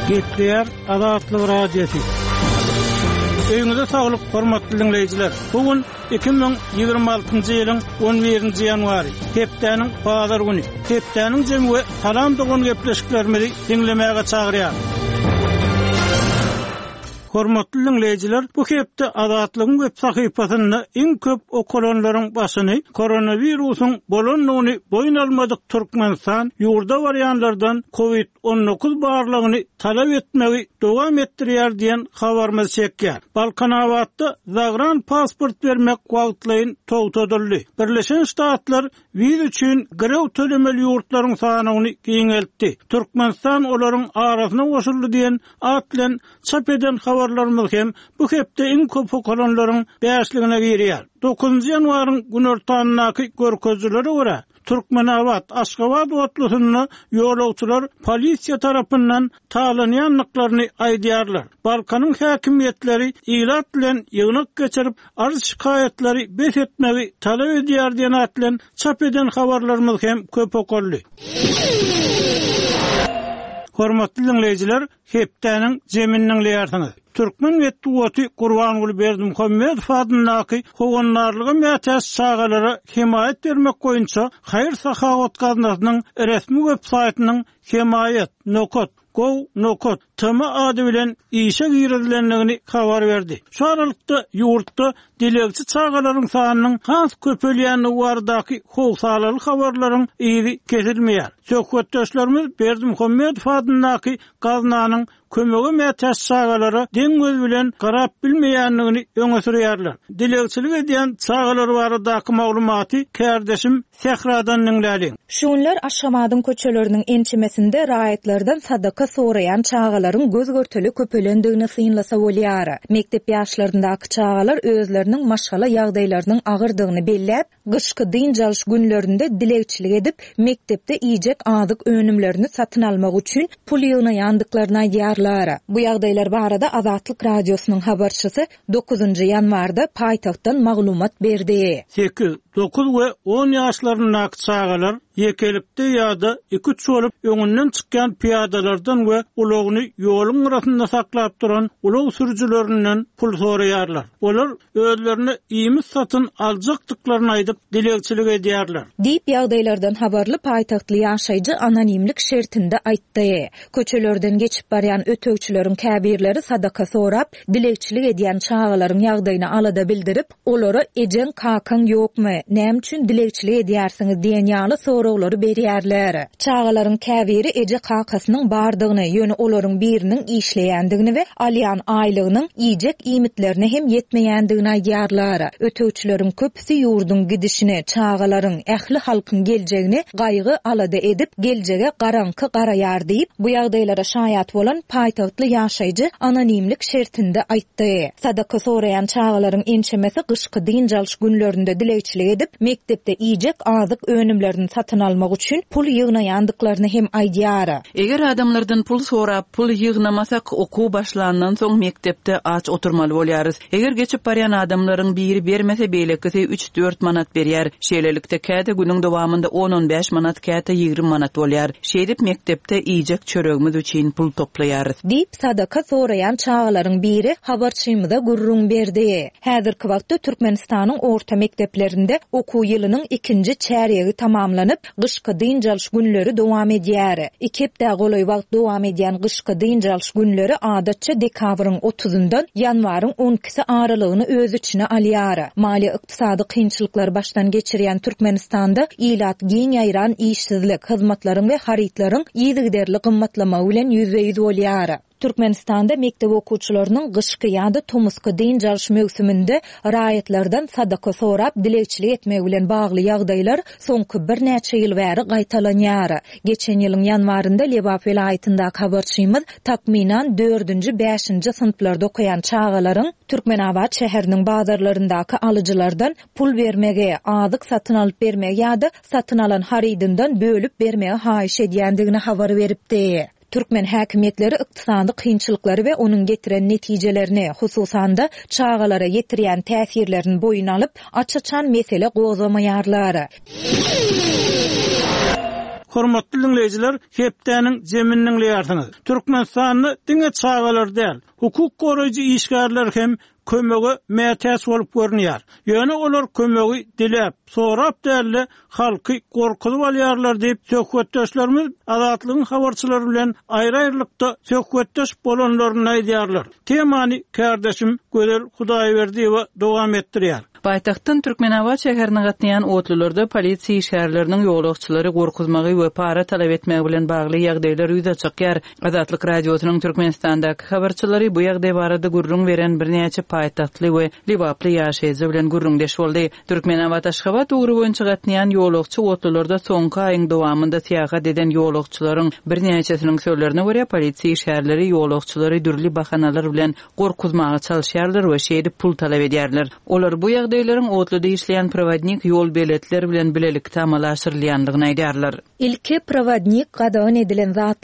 Getdiler Azatlyk radiosu. Öňüňizde saglyk, hormatly dinleýijiler. Bugün 2026-njy ýylyň 11-nji ýanwary, hepdeniň bazar güni. Hepdeniň jemgy salam dogan gepleşiklerimizi dinlemäge çagyrýar. Hormatly dinleýijiler, bu hepde Azatlygyň web sahypasyny iň köp okulanlaryň başyny koronawirusyň bolanlygyny boyun almadyk Türkmenistan ýurda barýanlardan COVID-19 barlygyny talap etmegi dowam etdirýär diýen habarymyz çekýär. Balkanawatda zagran pasport bermek wagtlaryň togtadyldy. Birleşen Ştatlar wiz üçin girew tölemeli ýurtlaryň sanyny giňeltdi. Türkmenistan olaryň arasyna goşuldy diýen atlan çap eden habarlarymyz hem bu hepde iň köp okulanlaryň bäşligine girýär. 9-njy ýanwaryň günortanynaky görkezleri görä Türkmenawat Aşgabat otlusyny ýolagçylar polisiýa tarapyndan talanýanlyklaryny aýdýarlar. Balkanyň häkimiýetleri ilat bilen ýygnak geçirip arz şikaýetleri bes etmegi talap edýär diýen atlan çap eden habarlarymyz hem köp okuldy. Hormatly dinleýijiler, hepdeniň jeminiň leýärsiňiz. Türkmen Wetduwaty Gurbanuly Berdimuhammedow adyndaky howanlarlygy mätäs çağalara himayet bermek boýunça Haýyr Sahawat gaznasynyň resmi web saýtynyň himayet.gov.nokot tama ady bilen işe girilenligini habar berdi. Şu aralykda ýurtda dilegçi çağalaryň sanynyň has köpelýäni bardaky howsalaly habarlaryň ýeri kesilmeýär. Söhbetdeşlerimiz Berdimuhammedow adyndaky gaznanyň kömegi mätäs çağalara deň göz bilen garap bilmeýänligini öňe sürýärler. Dilegçilik edýän çağalar baradaky maglumaty kärdeşim Sehradan dinläliň. Şunlar Aşgabatyň köçeleriniň ençemesinde raýatlardan sadaka soraýan çağalaryň göz görteli köpelendigini synlasa bolýar. Mektep ýaşlaryndaky çağalar özleriniň maşgala ýagdaýlarynyň agyrdygyny belläp, gyşky dynjalyş günlerinde dilegçilik edip, mektepde iýjek azyk önümlerini satyn almak üçin pul ýygnaýandyklaryny aýdýarlar. Bu ýagdaýlar barada Azatlyk radiosynyň habarçysy 9-njy ýanwarda paýtagtdan maglumat berdi. 8, 9 we 10 ýaşlaryndaky çağalar yekelikde ýa-da 2-3 bolup öňünden çykýan piýadalardan we ulagyny ýoluň arasynda saklap duran ulag sürüjilerinden pul soraýarlar. Olar özlerini iýmis satyn aljakdyklaryny aýdyp dilegçilik edýärler. Diýip ýagdaýlardan habarly paýtagtly ýaşaýjy anonimlik şertinde aýtdy. Köçelerden geçip barýan ötögçüleriň käbirleri sadaka sorap, dilegçilik edýän çağalaryň ýagdaýyny alada bildirip, olara ejen kakan ýokmy, näme üçin dilegçilik edýärsiňiz diýen ýaly soraglary berýärler. Çağalaryň käbiri eje kakasynyň bardygyny, ýöne olaryň biriniň işleýändigini we alýan aýlygynyň iýjek iýmitlerini hem ýetmeýändigini aýdýarlar. Ötögçüleriň köpüsi ýurdun gidişini, çağalaryň, ähli halkyň geljegini gaýgy alada edip, geljege garanky garaýar diýip, bu ýagdaýlara şaýat bolan paýtagtly ýaşaýjy anonimlik şertinde aýtdy. Sadaka soraýan çağalaryň ençemesi gyşky dynjalyş günlerinde dilegçilik edip, mektepde iýjek azyk önümlerini satyn almak üçin pul ýygnaýandyklaryny hem aýdýar. Eger adamlardan pul sorap, pul ýygnamasak okuw başlandan soň mektepde aç oturmaly bolýarys. Eger geçip barýan adamlaryň biri bermese beýlekisi 3-4 manat berýär. Şeýlelikde käte günüň dowamında 10-15 manat, käte 20 manat bolýar. Şeýdip mektepde iýjek çöregimiz üçin pul toplaýarys. Diýip sadaka soraýan çağalaryň biri habarçymyza gurrun berdi. Häzirki wagtda Türkmenistanyň orta mekteplerinde okuw ýylynyň 2-nji çäregi tamamlanyp, gyşky dynjalyş günleri dowam edýär. 2 hepde golay wagt dowam edýän gyşky dynjalyş günleri adatça dekabryň 30-ndan ýanwaryň 12-si aralygyny öz içine alýar. Mali ykdysady kynçylyklar başdan geçirýän Türkmenistanda ilat giň ýaýran işsizlik, hyzmatlaryň we haritlaryň ýygyderli gymmatlama bilen ýüzbeýiz bolýar. Türkmenistanda mektep okuwçylarynyň gyşky ýa-da tomusky dynjalyş mövsüminde raýatlardan sadaka sorap dilegçilik etmek bilen bagly ýagdaýlar soňky bir näçe ýyl bäri gaýtalanýar. Geçen ýylyň ýanwarynda Lebap vilayatyndaky habarçymyz takminan 4-nji 5-nji sınıflarda okuyan çağalaryň Türkmenawat şäheriniň bazarlaryndaky alyjylardan pul bermege, azyk satyn alyp bermege ýa-da satyn alan haridyndan bölüp bermege haýyş edýändigini habar beripdi. Türkmen häkimetleri ykdysady kynçylyklary we onuň getiren netijelerini, hususan da çağalara ýetirýän täsirlerini boyun alyp, açaçan mesele gozamaýarlar. Hormatly dinleyijiler, hepdäniň zemininiň ýartyny. Türkmenistanyny diňe çağalar däl. Hukuk goraýjy işgärler hem kömegi mätäs bolup görnýär. Ýöne olar kömegi diläp, sorap däli halky gorkuly bolýarlar diýip söhbetdeşlerimiz azatlygyň habarçylary bilen aýry-aýrylykda söhbetdeş bolanlaryny aýdýarlar. Temany kardeşim Gözel Hudaýberdiýewa dowam etdirýär. Paýtagtyn Türkmenabat şäherine gatnaýan otlularda polisiýa işgärleriniň ýolagçylary gorkuzmagy we para talap etmegi bilen bagly ýagdaýlar ýüze çykýar. Azatlyk radiosynyň Türkmenistandaky habarçylary bu ýagdaý barada gurrun beren birnäçe paýtagtly we libaply ýaşaýjy bilen gurrundeş boldy. Türkmenabat Aşgabat ugry boýunça gatnaýan ýolagçy otlularda soňky aýyň dowamında tiýagat eden ýolagçylaryň birnäçesiniň sözlerine görä polisiýa işgärleri ýolagçylary dürli bahanalar bilen gorkuzmagy çalyşýarlar we şeýdi pul talap edýärler. Olar bu ýagdaýlaryň otluda işleýän prowadnik ýol beletleri bilen bilelikde amalaşdyrylýandygyny aýdýarlar. Ilki prowadnik gadawan edilen zat